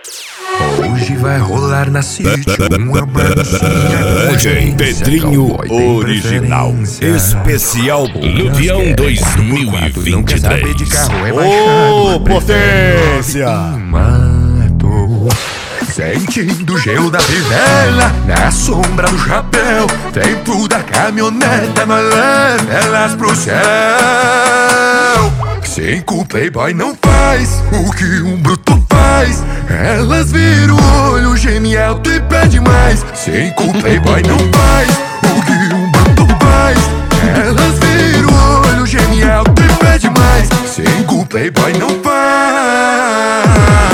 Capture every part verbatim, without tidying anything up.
Hoje vai rolar na sítio uma baguncinha. D J Pedrinho Original Especial Luvião dois mil e vinte e três. Ô, potência! Sentindo o gelo da fivela, na sombra do chapéu, dentro da caminhoneta, nós leva elas pro céu. Cinco playboy não faz o que um bruto faz. Elas viram o olho, geme alto e pede mais. Cinco playboy não faz o que um bruto faz. Elas viram o olho, geme alto e pede mais. Cinco playboy não faz.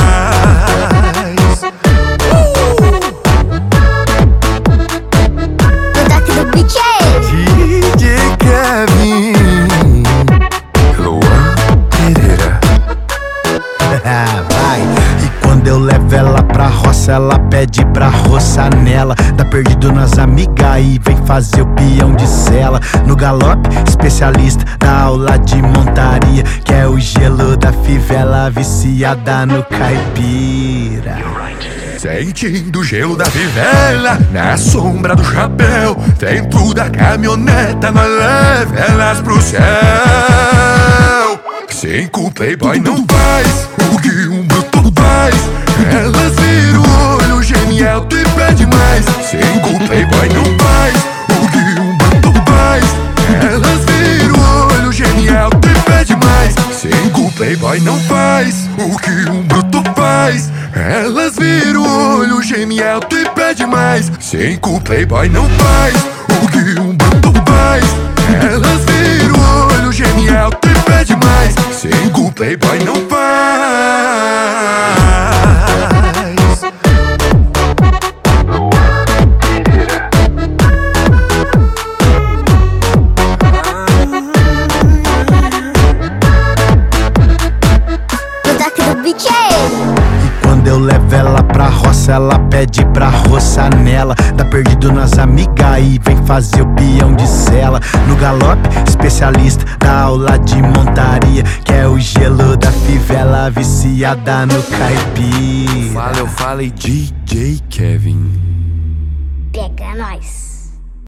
D J Kevin, Luan Pereira. Vai. E quando eu levo ela pra roça, ela pede pra roçar nela. Tá perdido nas amigas e vem fazer o peão de sela. No galope, especialista da aula de montaria, que é o gelo da fivela, viciada no caipira. Sentindo o gelo da fivela, na sombra do chapéu, dentro da caminhoneta, nós leva elas pro céu. Cinco playboy não faz o que um bruto faz. Elas viram o olho, geme alto e pede mais. Cinco playboy não faz o que um bruto faz. Elas viram o olho, geme alto e pede mais. Cinco playboy não faz o que um bruto faz. Elas viram o olho, geme alto e pede mais. Cinco playboy não faz o que um bruto faz. Elas viram o olho, geme alto e pede mais. Cinco playboy não faz. Quando eu levo ela pra roça, ela pede pra roçar nela. Tá perdido nas amigas e vem fazer o peão de sela. No galope, especialista da aula de montaria, que é o gelo da fivela, viciada no caipira. Fala, eu falei D J Kevin. Pega nós.